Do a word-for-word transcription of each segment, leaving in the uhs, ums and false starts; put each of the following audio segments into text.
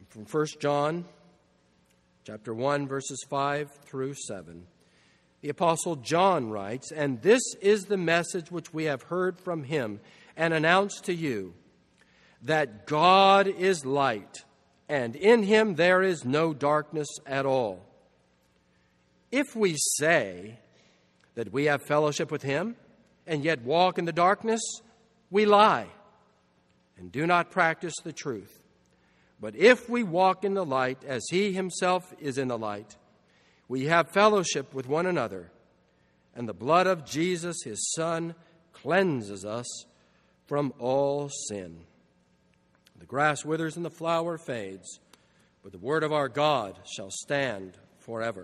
from First John chapter one, verses five through seven. The Apostle John writes, "And this is the message which we have heard from him and announced to you, that God is light, and in him there is no darkness at all. If we say that we have fellowship with him and yet walk in the darkness, we lie and do not practice the truth. But if we walk in the light as he himself is in the light, we have fellowship with one another, and the blood of Jesus, his Son, cleanses us from all sin. The grass withers and the flower fades, but the word of our God shall stand forever."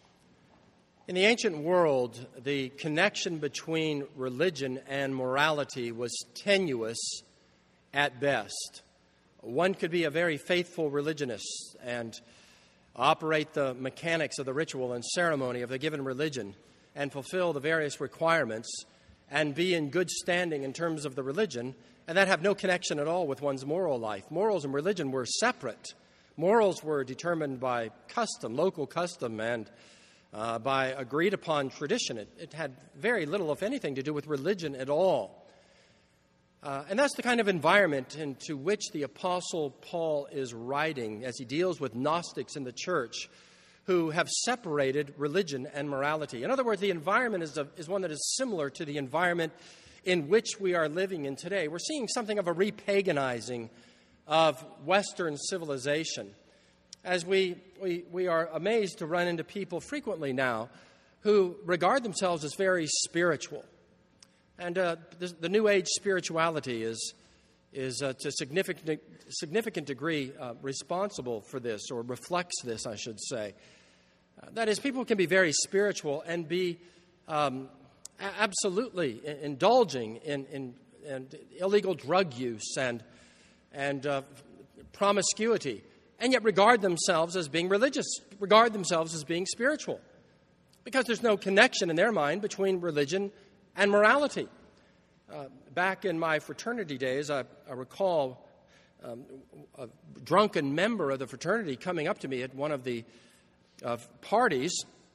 In the ancient world, the connection between religion and morality was tenuous at best. One could be a very faithful religionist and operate the mechanics of the ritual and ceremony of the given religion and fulfill the various requirements and be in good standing in terms of the religion, and that have no connection at all with one's moral life. Morals and religion were separate. Morals were determined by custom, local custom, and uh, by agreed-upon tradition. It, it had very little, if anything, to do with religion at all. Uh, and that's the kind of environment into which the Apostle Paul is writing as he deals with Gnostics in the church who have separated religion and morality. In other words, the environment is, a, is one that is similar to the environment in which we are living in today. We're seeing something of a repaganizing of Western civilization, as we, we, we are amazed to run into people frequently now who regard themselves as very spiritual. And uh, the, the New Age spirituality is, is uh, to a significant, significant degree uh, responsible for this, or reflects this, I should say. Uh, that is, people can be very spiritual and be um, a- absolutely indulging in, in, in illegal drug use and, and uh, promiscuity, and yet regard themselves as being religious, regard themselves as being spiritual, because there's no connection in their mind between religion and morality. Uh, back in my fraternity days, I, I recall um, a drunken member of the fraternity coming up to me at one of the uh, parties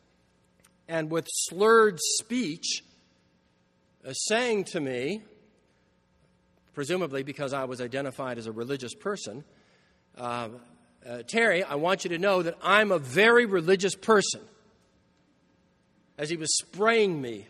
and with slurred speech uh, saying to me, presumably because I was identified as a religious person, uh, uh, "Terry, I want you to know that I'm a very religious person," as he was spraying me.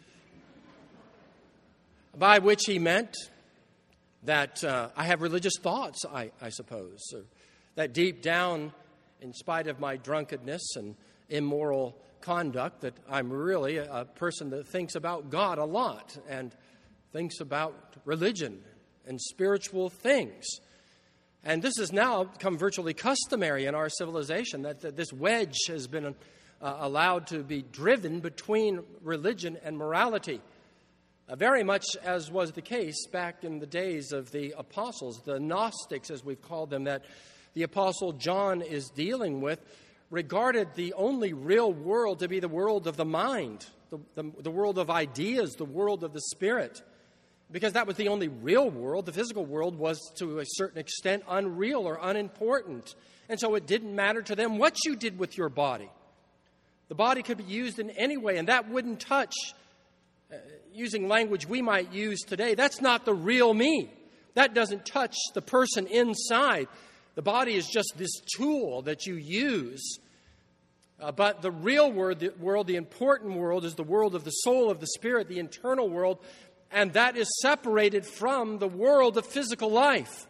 By which he meant that uh, I have religious thoughts, I, I suppose, or that deep down, in spite of my drunkenness and immoral conduct, that I'm really a, a person that thinks about God a lot and thinks about religion and spiritual things. And this has now become virtually customary in our civilization, that, that this wedge has been uh, allowed to be driven between religion and morality. Uh, very much as was the case back in the days of the apostles, the Gnostics, as we've called them, that the Apostle John is dealing with, regarded the only real world to be the world of the mind, the, the, the world of ideas, the world of the spirit, because that was the only real world. The physical world was, to a certain extent, unreal or unimportant. And so it didn't matter to them what you did with your body. The body could be used in any way, and that wouldn't touch, uh, using language we might use today, that's not the real me. That doesn't touch the person inside. The body is just this tool that you use. Uh, but the real world, the world, the important world, is the world of the soul, of the spirit, the internal world, and that is separated from the world of physical life.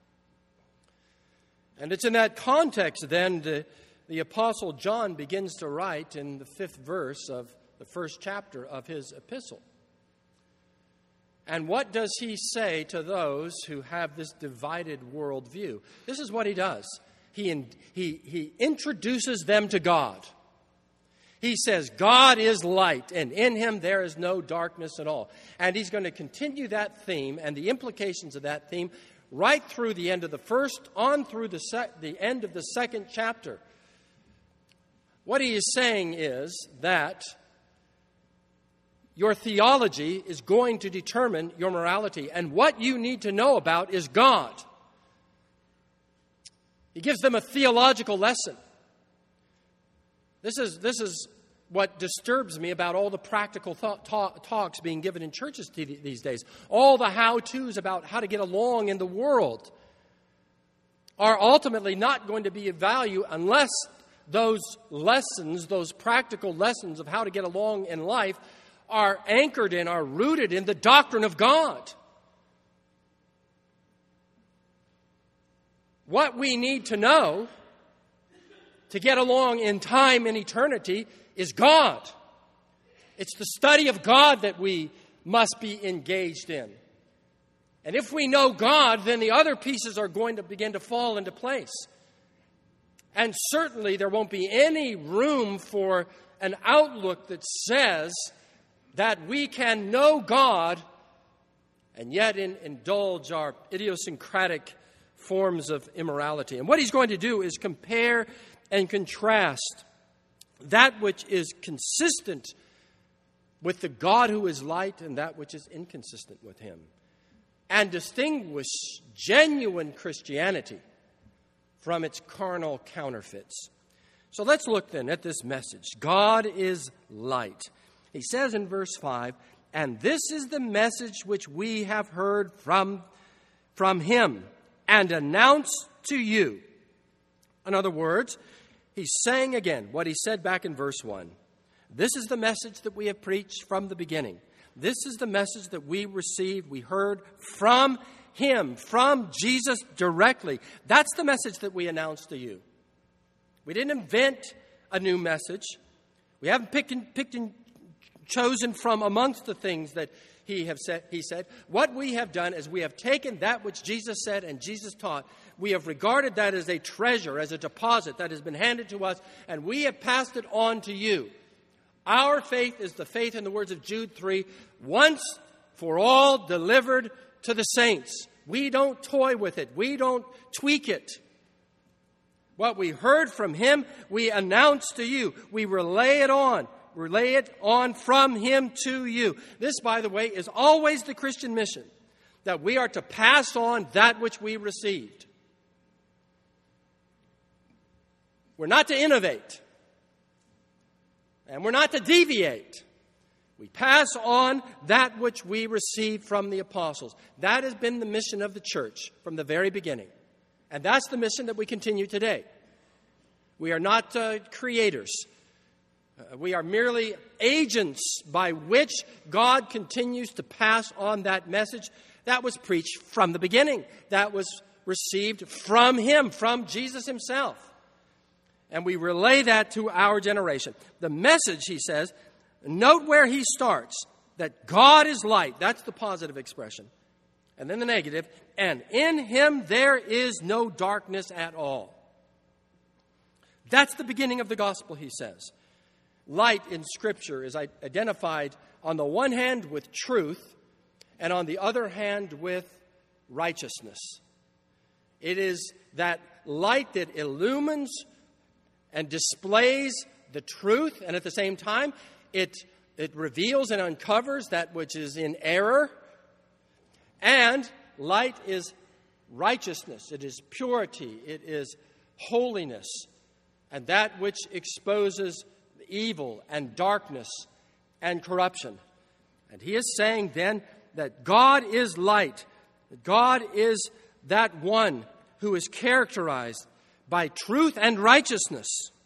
And it's in that context, then, the, the Apostle John begins to write in the fifth verse of the first chapter of his epistle. And what does he say to those who have this divided worldview? This is what he does. He, he, he introduces them to God. He says, God is light, and in him there is no darkness at all. And he's going to continue that theme and the implications of that theme right through the end of the first, on through the, sec- the end of the second chapter. What he is saying is that your theology is going to determine your morality, and what you need to know about is God. He gives them a theological lesson. This is, this is what disturbs me about all the practical th- talk, talks being given in churches t- these days. All the how-tos about how to get along in the world are ultimately not going to be of value unless those lessons, those practical lessons of how to get along in life are anchored in, are rooted in the doctrine of God. What we need to know to get along in time and eternity is God. It's the study of God that we must be engaged in. And if we know God, then the other pieces are going to begin to fall into place. And certainly there won't be any room for an outlook that says that we can know God and yet in, indulge our idiosyncratic forms of immorality. And what he's going to do is compare and contrast that which is consistent with the God who is light and that which is inconsistent with him, and distinguish genuine Christianity from its carnal counterfeits. So let's look then at this message. God is light. He says in verse five, and this is the message which we have heard from, from him and announced to you. In other words, he's saying again what he said back in verse one. This is the message that we have preached from the beginning. This is the message that we received, we heard from him, from Jesus directly. That's the message that we announced to you. We didn't invent a new message. We haven't picked and, picked and chosen from amongst the things that he have said. He said, what we have done is we have taken that which Jesus said and Jesus taught. We have regarded that as a treasure, as a deposit that has been handed to us, and we have passed it on to you. Our faith is the faith, in the words of Jude three, once for all delivered to the saints. We don't toy with it. We don't tweak it. What we heard from him, we announce to you. We relay it on. Relay it on from him to you. This, by the way, is always the Christian mission, that we are to pass on that which we received. We're not to innovate. And we're not to deviate. We pass on that which we received from the apostles. That has been the mission of the church from the very beginning. And that's the mission that we continue today. We are not uh, creators. Uh, we are merely agents by which God continues to pass on that message that was preached from the beginning, that was received from him, from Jesus himself. And we relay that to our generation. The message, he says, note where he starts, that God is light. That's the positive expression. And then the negative, and in him there is no darkness at all. That's the beginning of the gospel, he says. Light in Scripture is identified on the one hand with truth and on the other hand with righteousness. It is that light that illumines and displays the truth, and at the same time, it, it reveals and uncovers that which is in error. And light is righteousness. It is purity. It is holiness. And that which exposes evil and darkness and corruption. And he is saying then that God is light. That God is that one who is characterized by truth and righteousness.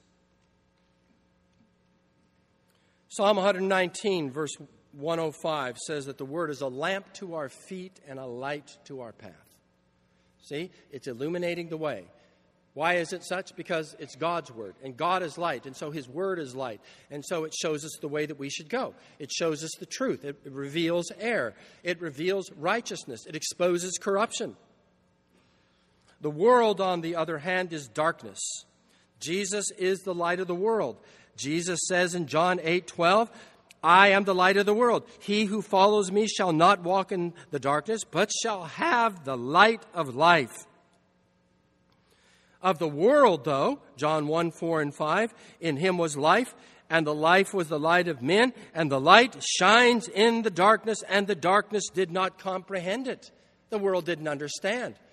Psalm one nineteen, verse one oh five says that the word is a lamp to our feet and a light to our path. See, it's illuminating the way. Why is it such? Because it's God's word, and God is light, and so his word is light. And so it shows us the way that we should go. It shows us the truth. It reveals error. It reveals righteousness. It exposes corruption. The world, on the other hand, is darkness. Jesus is the light of the world. Jesus says in John eight twelve, I am the light of the world. He who follows me shall not walk in the darkness, but shall have the light of life. Of the world, though, John one, four and five, in him was life, and the life was the light of men, and the light shines in the darkness, and the darkness did not comprehend it. The world didn't understand.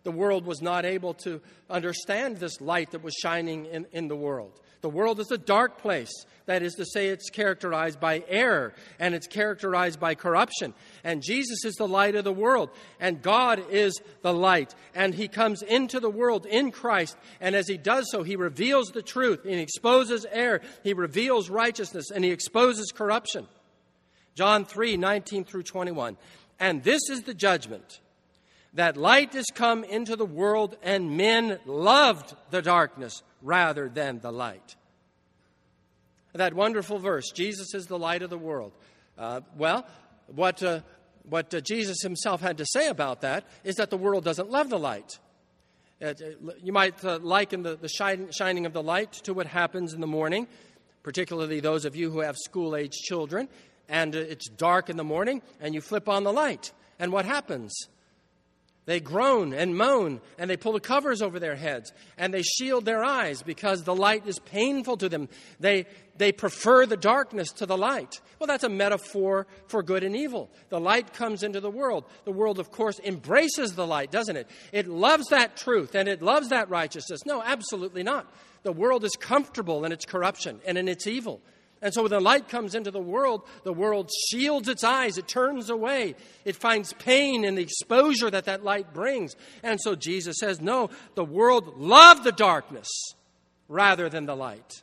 the world was not able to understand this light that was shining in, in the world. The world is a dark place. That is to say, it's characterized by error, and it's characterized by corruption. And Jesus is the light of the world, and God is the light. And he comes into the world in Christ, and as he does so, he reveals the truth, and he exposes error, he reveals righteousness, and he exposes corruption. John three, nineteen through twenty-one. And this is the judgment, that light is come into the world, and men loved the darkness rather than the light. That wonderful verse, Jesus is the light of the world. Uh, well, what, uh, what uh, Jesus himself had to say about that is that the world doesn't love the light. Uh, you might uh, liken the, the shine, shining of the light to what happens in the morning, particularly those of you who have school-age children, and uh, it's dark in the morning, and you flip on the light. And what happens? They groan and moan, and they pull the covers over their heads, and they shield their eyes because the light is painful to them. They, they prefer the darkness to the light. Well, that's a metaphor for good and evil. The light comes into the world. The world, of course, embraces the light, doesn't it? It loves that truth, and it loves that righteousness. No, absolutely not. The world is comfortable in its corruption and in its evil. And so when the light comes into the world, the world shields its eyes. It turns away. It finds pain in the exposure that that light brings. And so Jesus says, no, the world loved the darkness rather than the light.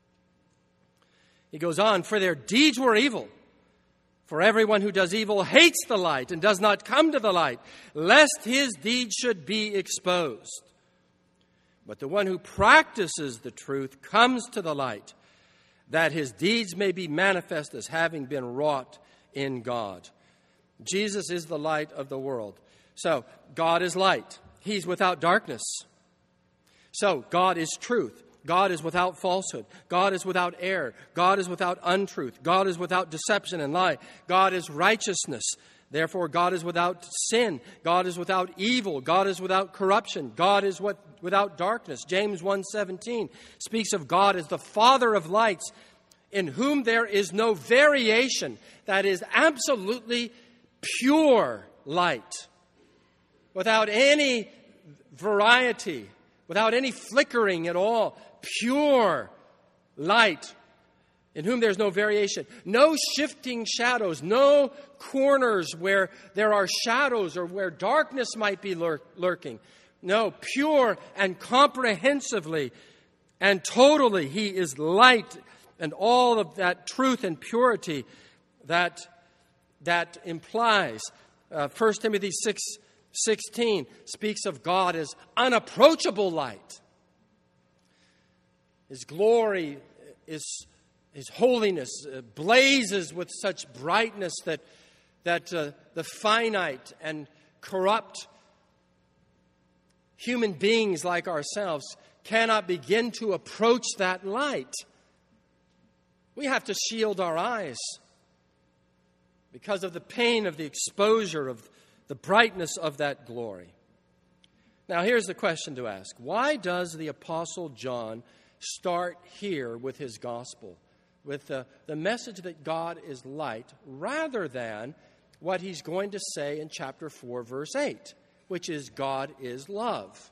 He goes on, for their deeds were evil. For everyone who does evil hates the light and does not come to the light, lest his deeds should be exposed. But the one who practices the truth comes to the light, that his deeds may be manifest as having been wrought in God. Jesus is the light of the world. So, God is light. He's without darkness. So, God is truth. God is without falsehood. God is without error. God is without untruth. God is without deception and lie. God is righteousness. Therefore, God is without sin. God is without evil. God is without corruption. God is what, without darkness. James one seventeen speaks of God as the Father of lights, in whom there is no variation. That is absolutely pure light, without any variety, without any flickering at all. Pure light, in whom there's no variation, no shifting shadows, no corners where there are shadows or where darkness might be lurk- lurking. No, pure and comprehensively and totally, he is light, and all of that truth and purity that, that implies. Uh, First Timothy six sixteen speaks of God as unapproachable light. His glory is His holiness uh, blazes with such brightness that, that uh, the finite and corrupt human beings like ourselves cannot begin to approach that light. We have to shield our eyes because of the pain of the exposure of the brightness of that glory. Now, here's the question to ask. Why does the Apostle John start here with his gospel, with the, the message that God is light, rather than what he's going to say in chapter four, verse eight, which is God is love?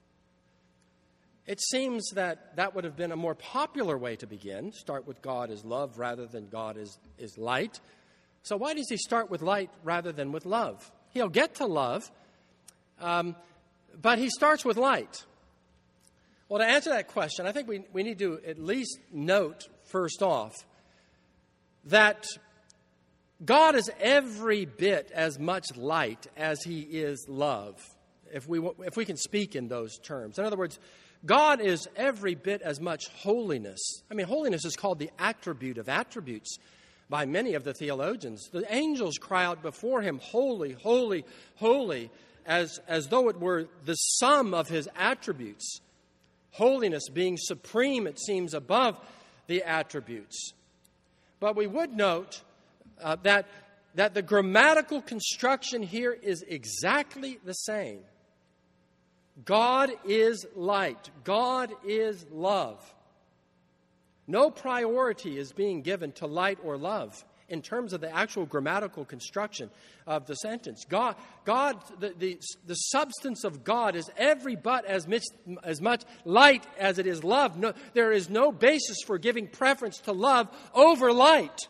It seems that that would have been a more popular way to begin, start with God is love rather than God is, is light. So why does he start with light rather than with love? He'll get to love, um, but he starts with light. Well, to answer that question, I think we, we need to at least note, first off, that God is every bit as much light as he is love, if we, if we can speak in those terms. In other words, God is every bit as much holiness. I mean, holiness is called the attribute of attributes by many of the theologians. The angels cry out before him, holy, holy, holy, as, as though it were the sum of his attributes. Holiness being supreme, it seems, above the attributes. But we would note uh, that, that the grammatical construction here is exactly the same. God is light. God is love. No priority is being given to light or love in terms of the actual grammatical construction of the sentence. God, God, the, the, the substance of God is every but as much, as much light as it is love. No, there is no basis for giving preference to love over light.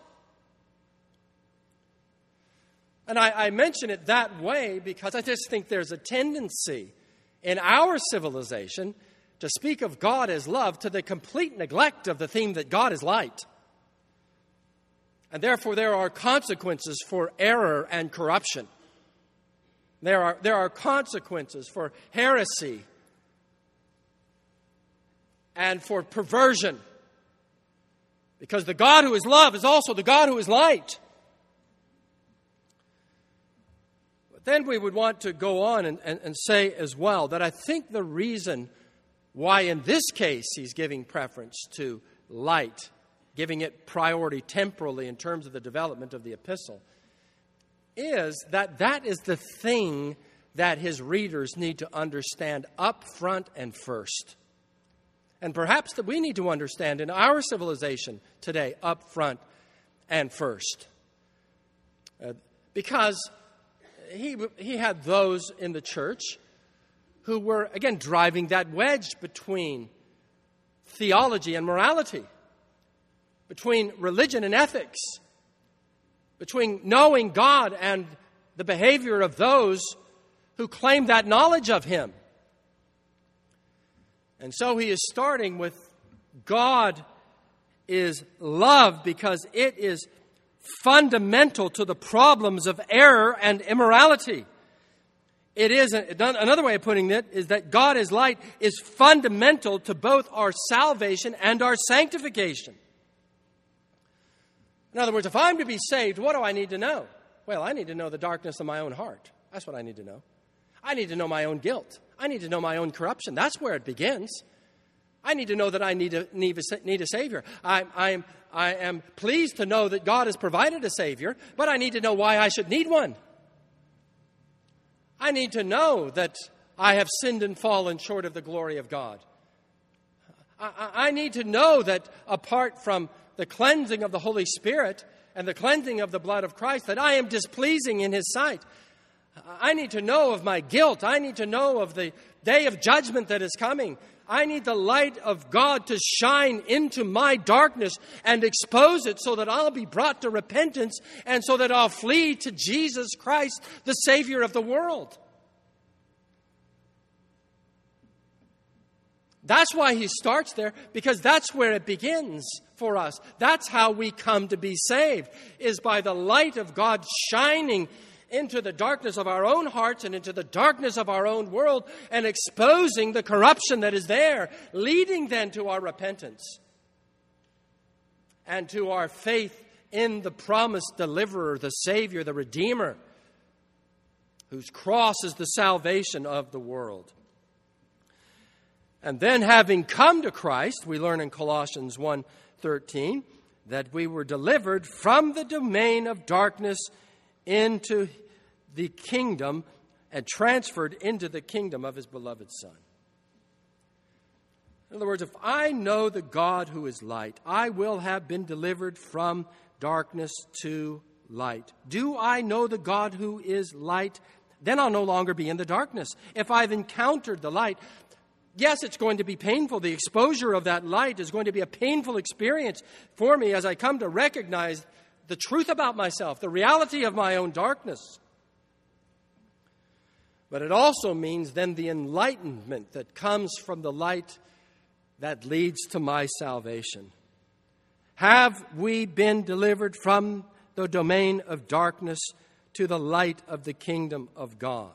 And I, I mention it that way because I just think there's a tendency in our civilization to speak of God as love to the complete neglect of the theme that God is light. And therefore there are consequences for error and corruption. There are, there are consequences for heresy and for perversion. Because the God who is love is also the God who is light. But then we would want to go on and, and, and say as well that I think the reason why in this case he's giving preference to light, giving it priority temporally in terms of the development of the epistle, is that that is the thing that his readers need to understand up front and first. And perhaps that we need to understand in our civilization today up front and first. Uh, because he, he had those in the church who were, again, driving that wedge between theology and morality, between religion and ethics, between knowing God and the behavior of those who claim that knowledge of Him. And so he is starting with God is love because it is fundamental to the problems of error and immorality. It is, another way of putting it is that God is light is fundamental to both our salvation and our sanctification. In other words, if I'm to be saved, what do I need to know? Well, I need to know the darkness of my own heart. That's what I need to know. I need to know my own guilt. I need to know my own corruption. That's where it begins. I need to know that I need a, need a, need a Savior. I, I, am, I am pleased to know that God has provided a Savior, but I need to know why I should need one. I need to know that I have sinned and fallen short of the glory of God. I, I need to know that apart from the cleansing of the Holy Spirit and the cleansing of the blood of Christ, that I am displeasing in His sight. I need to know of my guilt. I need to know of the day of judgment that is coming. I need the light of God to shine into my darkness and expose it so that I'll be brought to repentance and so that I'll flee to Jesus Christ, the Savior of the world. That's why he starts there, because that's where it begins for us. That's how we come to be saved, is by the light of God shining into the darkness of our own hearts and into the darkness of our own world and exposing the corruption that is there, leading then to our repentance and to our faith in the promised deliverer, the Savior, the Redeemer, whose cross is the salvation of the world. And then having come to Christ, we learn in Colossians one thirteen that we were delivered from the domain of darkness into the kingdom and transferred into the kingdom of his beloved Son. In other words, if I know the God who is light, I will have been delivered from darkness to light. Do I know the God who is light? Then I'll no longer be in the darkness. If I've encountered the light, yes, it's going to be painful. The exposure of that light is going to be a painful experience for me as I come to recognize the truth about myself, the reality of my own darkness. But it also means then the enlightenment that comes from the light that leads to my salvation. Have we been delivered from the domain of darkness to the light of the kingdom of God?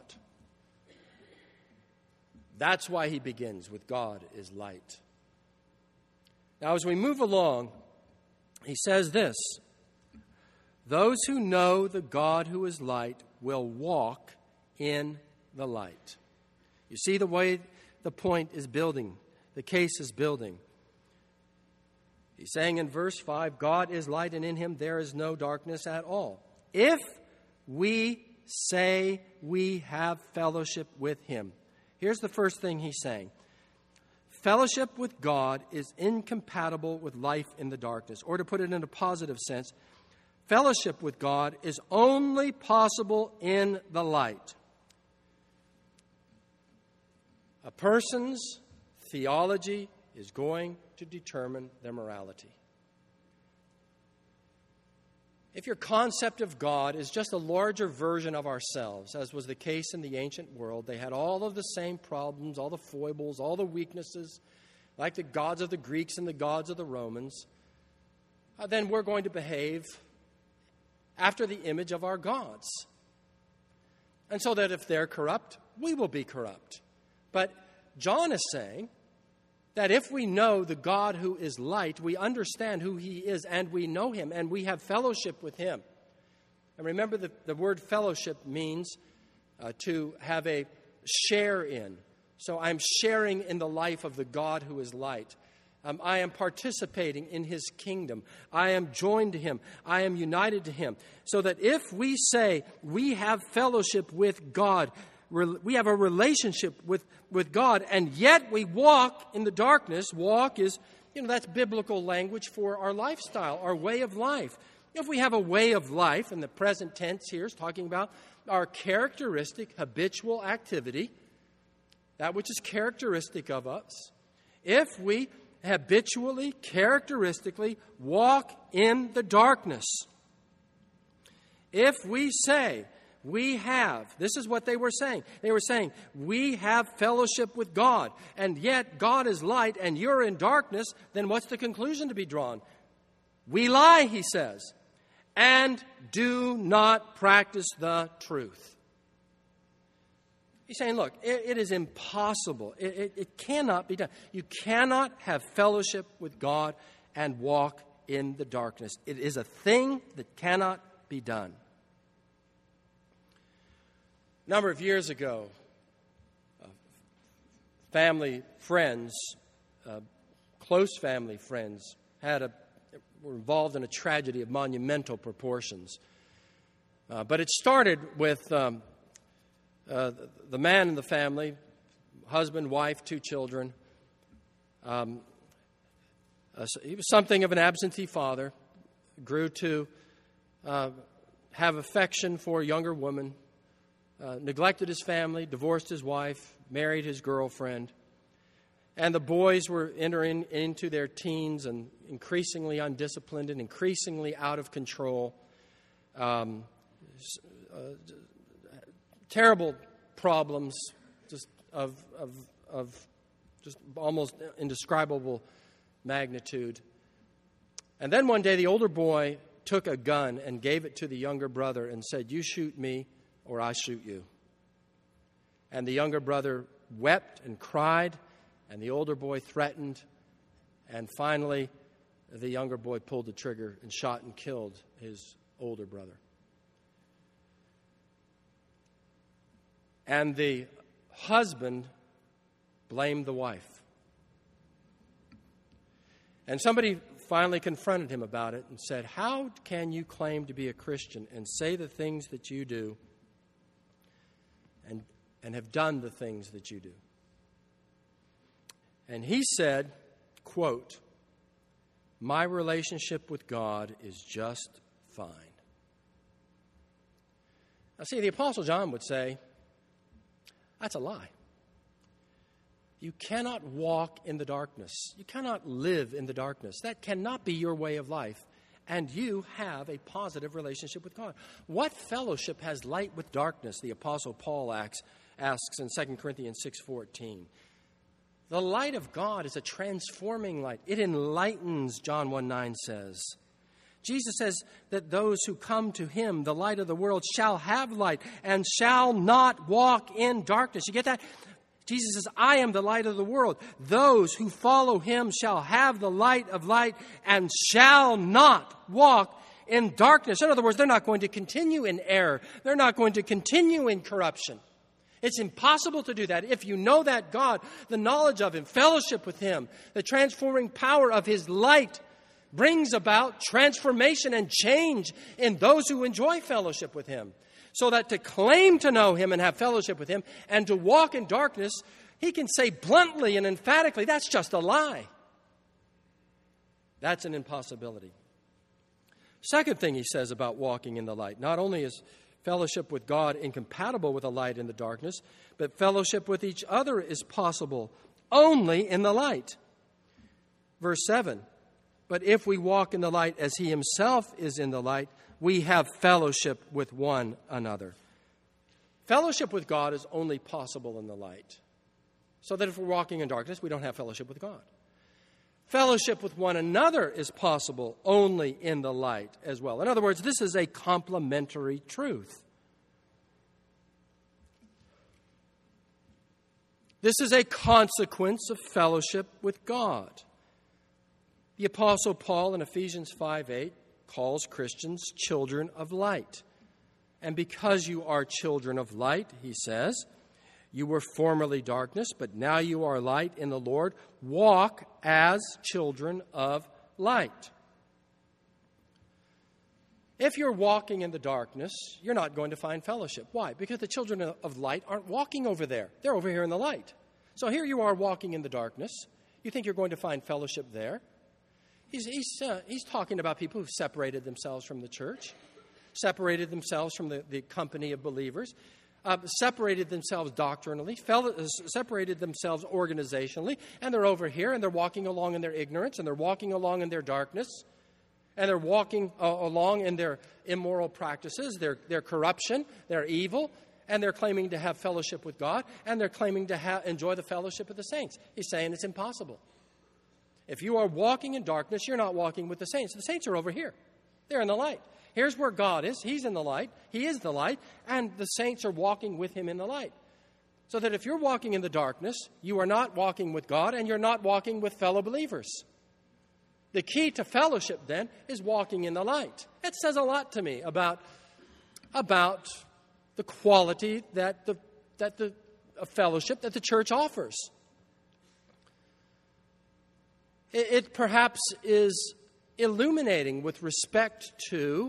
That's why he begins with God is light. Now, as we move along, he says this: those who know the God who is light will walk in the light. You see the way the point is building, the case is building. He's saying in verse five, God is light and in him there is no darkness at all. If we say we have fellowship with him. Here's the first thing he's saying. Fellowship with God is incompatible with life in the darkness. Or to put it in a positive sense, fellowship with God is only possible in the light. A person's theology is going to determine their morality. If your concept of God is just a larger version of ourselves, as was the case in the ancient world, they had all of the same problems, all the foibles, all the weaknesses, like the gods of the Greeks and the gods of the Romans, uh, then we're going to behave after the image of our gods. And so that if they're corrupt, we will be corrupt. But John is saying that if we know the God who is light, we understand who he is, and we know him, and we have fellowship with him. And remember, the, the word fellowship means uh, to have a share in. So I'm sharing in the life of the God who is light. Um, I am participating in his kingdom. I am joined to him. I am united to him. So that if we say we have fellowship with God, we have a relationship with, with God, and yet we walk in the darkness. Walk is, you know, that's biblical language for our lifestyle, our way of life. If we have a way of life, and the present tense here is talking about our characteristic habitual activity, that which is characteristic of us. If we habitually, characteristically walk in the darkness, if we say, we have, this is what they were saying. They were saying, we have fellowship with God, and yet God is light and you're in darkness, then what's the conclusion to be drawn? We lie, he says, and do not practice the truth. He's saying, look, it, it is impossible. It, it, it cannot be done. You cannot have fellowship with God and walk in the darkness. It is a thing that cannot be done. A number of years ago, uh, family friends, uh, close family friends, had a were involved in a tragedy of monumental proportions. Uh, but it started with um, uh, the man in the family, husband, wife, two children. Um, uh, he was something of an absentee father, grew to uh, have affection for a younger woman. Uh, neglected his family, divorced his wife, married his girlfriend. And the boys were entering into their teens and increasingly undisciplined and increasingly out of control. Um, uh, terrible problems just of, of, of just almost indescribable magnitude. And then one day the older boy took a gun and gave it to the younger brother and said, "You shoot me, or I shoot you." And the younger brother wept and cried, and the older boy threatened, and finally the younger boy pulled the trigger and shot and killed his older brother. And the husband blamed the wife. And somebody finally confronted him about it and said, "How can you claim to be a Christian and say the things that you do and, and have done the things that you do?" And he said, quote, "My relationship with God is just fine." Now see, the Apostle John would say, that's a lie. You cannot walk in the darkness. You cannot live in the darkness. That cannot be your way of life. And you have a positive relationship with God. What fellowship has light with darkness? The Apostle Paul asks, asks in Second Corinthians six fourteen. The light of God is a transforming light. It enlightens, John one nine says. Jesus says that those who come to him, the light of the world, shall have light and shall not walk in darkness. You get that? Jesus says, I am the light of the world. Those who follow him shall have the light of light and shall not walk in darkness. In other words, they're not going to continue in error. They're not going to continue in corruption. It's impossible to do that. If you know that God, the knowledge of him, fellowship with him, the transforming power of his light brings about transformation and change in those who enjoy fellowship with him. So that to claim to know him and have fellowship with him and to walk in darkness, he can say bluntly and emphatically, that's just a lie. That's an impossibility. Second thing he says about walking in the light, not only is fellowship with God incompatible with a light in the darkness, but fellowship with each other is possible only in the light. Verse seven, but if we walk in the light as he himself is in the light, we have fellowship with one another. Fellowship with God is only possible in the light. So that if we're walking in darkness, we don't have fellowship with God. Fellowship with one another is possible only in the light as well. In other words, this is a complementary truth. This is a consequence of fellowship with God. The Apostle Paul in Ephesians five eight calls Christians children of light. And because you are children of light, he says, you were formerly darkness, but now you are light in the Lord. Walk as children of light. If you're walking in the darkness, you're not going to find fellowship. Why? Because the children of light aren't walking over there. They're over here in the light. So here you are walking in the darkness. You think you're going to find fellowship there? He's, he's, uh, he's talking about people who've separated themselves from the church, separated themselves from the, the company of believers, uh, separated themselves doctrinally, fell, uh, separated themselves organizationally, and they're over here, and they're walking along in their ignorance, and they're walking along in their darkness, and they're walking uh, along in their immoral practices, their, their corruption, their evil, and they're claiming to have fellowship with God, and they're claiming to ha- enjoy the fellowship of the saints. He's saying it's impossible. If you are walking in darkness, you're not walking with the saints. The saints are over here. They're in the light. Here's where God is. He's in the light. He is the light. And the saints are walking with him in the light. So that if you're walking in the darkness, you are not walking with God and you're not walking with fellow believers. The key to fellowship, then, is walking in the light. It says a lot to me about, about the quality that the, that the of fellowship that the church offers. It, it perhaps is illuminating with respect to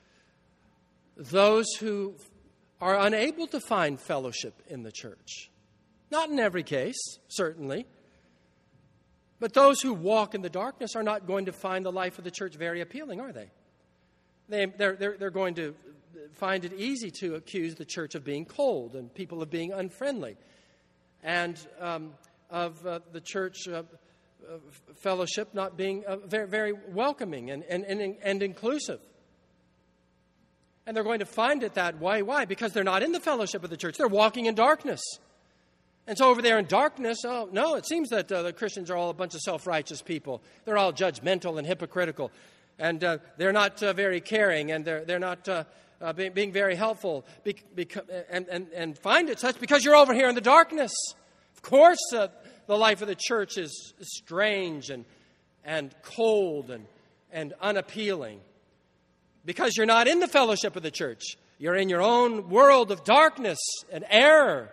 those who are unable to find fellowship in the church. Not in every case, certainly. But those who walk in the darkness are not going to find the life of the church very appealing, are they? they they're, they're, they're going to find it easy to accuse the church of being cold and people of being unfriendly and um, of uh, the church uh, uh, fellowship not being uh, very, very welcoming and, and, and, and inclusive. And they're going to find it that way. Why? Because they're not in the fellowship of the church. They're walking in darkness. And so over there in darkness, oh, no, it seems that uh, the Christians are all a bunch of self-righteous people. They're all judgmental and hypocritical. And uh, they're not uh, very caring, and they're, they're not uh, uh, being, being very helpful. Be- beca- and, and, and find it such because you're over here in the darkness. Of course, uh, the life of the church is strange and, and cold and, and unappealing. Because you're not in the fellowship of the church. You're in your own world of darkness and error.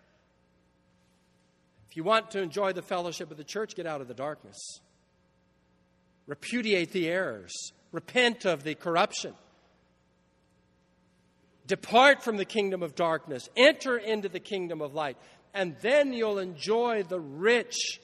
If you want to enjoy the fellowship of the church, get out of the darkness. Repudiate the errors. Repent of the corruption. Depart from the kingdom of darkness. Enter into the kingdom of light. And then you'll enjoy the rich,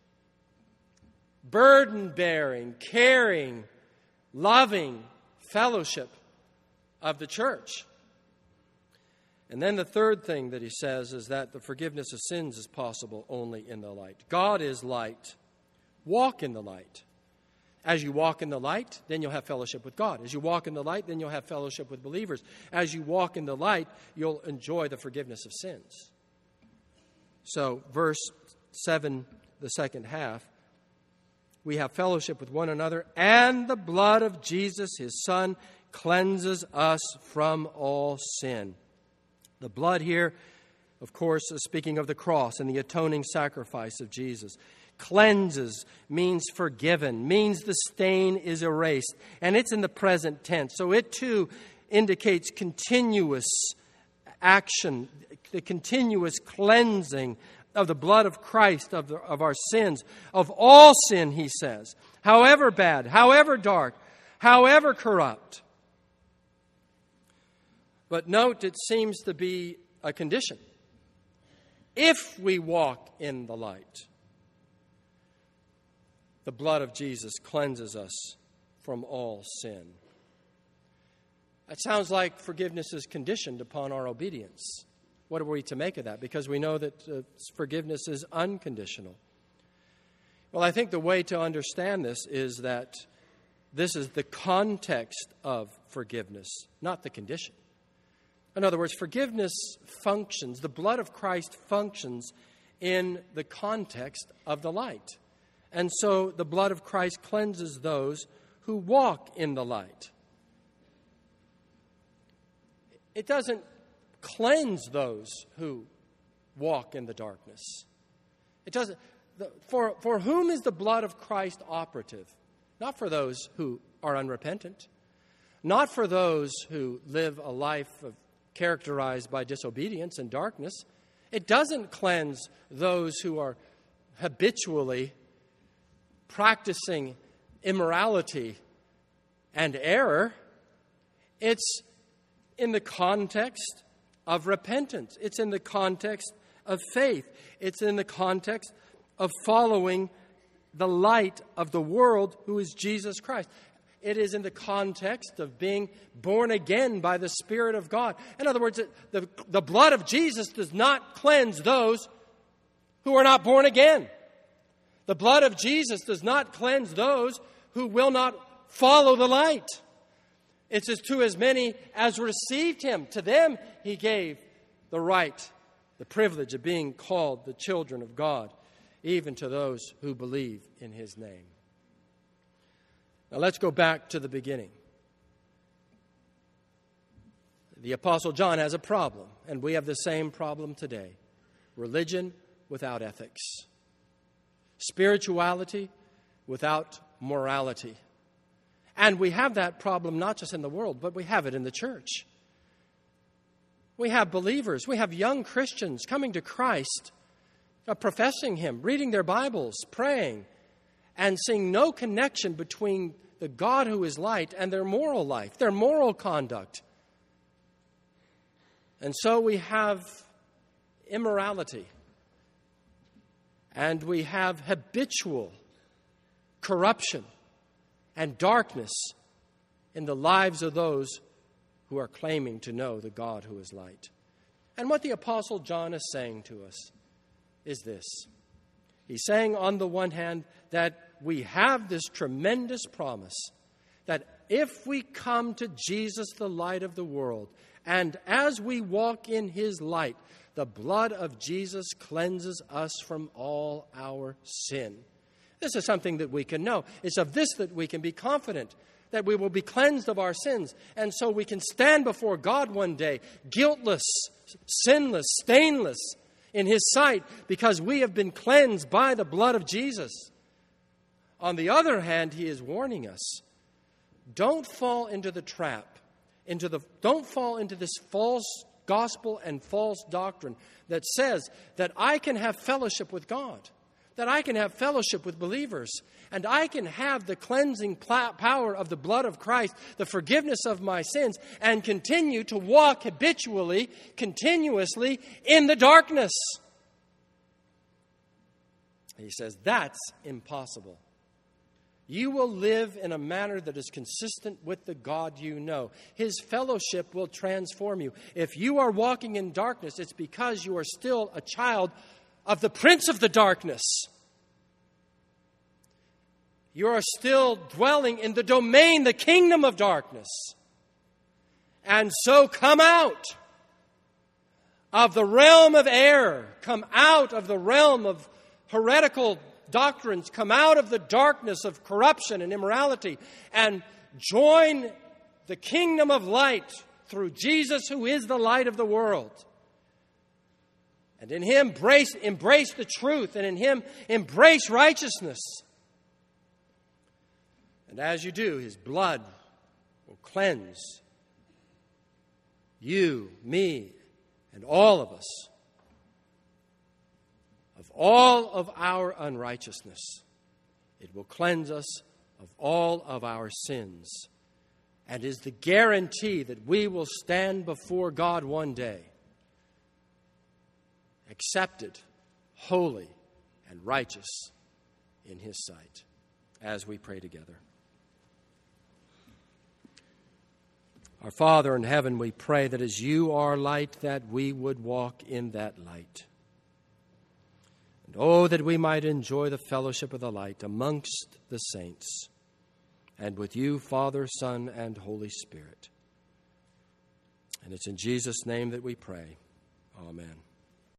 burden-bearing, caring, loving fellowship of the church. And then the third thing that he says is that the forgiveness of sins is possible only in the light. God is light. Walk in the light. As you walk in the light, then you'll have fellowship with God. As you walk in the light, then you'll have fellowship with believers. As you walk in the light, you'll enjoy the forgiveness of sins. So, verse seven, the second half, we have fellowship with one another, and the blood of Jesus, his Son, cleanses us from all sin. The blood here, of course, is speaking of the cross and the atoning sacrifice of Jesus. Cleanses means forgiven, means the stain is erased, and it's in the present tense. So it too indicates continuous action, the continuous cleansing of the blood of Christ, of, the, of our sins, of all sin, he says, however bad, however dark, however corrupt. But note, it seems to be a condition. If we walk in the light, the blood of Jesus cleanses us from all sin. It sounds like forgiveness is conditioned upon our obedience. What are we to make of that? Because we know that uh, forgiveness is unconditional. Well, I think the way to understand this is that this is the context of forgiveness, not the condition. In other words, forgiveness functions, the blood of Christ functions in the context of the light. And so the blood of Christ cleanses those who walk in the light. It doesn't cleanse those who walk in the darkness. It doesn't. The, for, for whom is the blood of Christ operative? Not for those who are unrepentant. Not for those who live a life of, characterized by disobedience and darkness. It doesn't cleanse those who are habitually practicing immorality and error. It's in the context of repentance. It's in the context of faith. It's in the context of following the light of the world, who is Jesus Christ. It is in the context of being born again by the Spirit of God. In other words, the, the blood of Jesus does not cleanse those who are not born again. The blood of Jesus does not cleanse those who will not follow the light. It's as to as many as received him. To them he gave the right, the privilege of being called the children of God, even to those who believe in his name. Now let's go back to the beginning. The Apostle John has a problem, and we have the same problem today. Religion without ethics. Spirituality without morality. And we have that problem not just in the world, but we have it in the church. We have believers, we have young Christians coming to Christ, uh, professing him, reading their Bibles, praying, and seeing no connection between the God who is light and their moral life, their moral conduct. And so we have immorality, and we have habitual corruption and darkness in the lives of those who are claiming to know the God who is light. And what the Apostle John is saying to us is this. He's saying, on the one hand, that we have this tremendous promise that if we come to Jesus, the light of the world, and as we walk in his light, the blood of Jesus cleanses us from all our sin. This is something that we can know. It's of this that we can be confident, that we will be cleansed of our sins. And so we can stand before God one day, guiltless, sinless, stainless in his sight, because we have been cleansed by the blood of Jesus. On the other hand, he is warning us, don't fall into the trap, into the don't fall into this false gospel and false doctrine that says that I can have fellowship with God, that I can have fellowship with believers, and I can have the cleansing power of the blood of Christ, the forgiveness of my sins, and continue to walk habitually, continuously in the darkness. He says that's impossible. You will live in a manner that is consistent with the God you know. His fellowship will transform you. If you are walking in darkness, it's because you are still a child of the prince of the darkness. You are still dwelling in the domain, the kingdom of darkness. And so come out of the realm of error. Come out of the realm of heretical doctrines. Come out of the darkness of corruption and immorality and join the kingdom of light through Jesus, who is the light of the world. And in him embrace, embrace the truth, and in him embrace righteousness. And as you do, his blood will cleanse you, me, and all of us of all of our unrighteousness. It will cleanse us of all of our sins, and is the guarantee that we will stand before God one day, accepted, holy, and righteous in his sight. As we pray together. Our Father in heaven, we pray that as you are light, that we would walk in that light. And oh, that we might enjoy the fellowship of the light amongst the saints, and with you, Father, Son, and Holy Spirit. And it's in Jesus' name that we pray. Amen.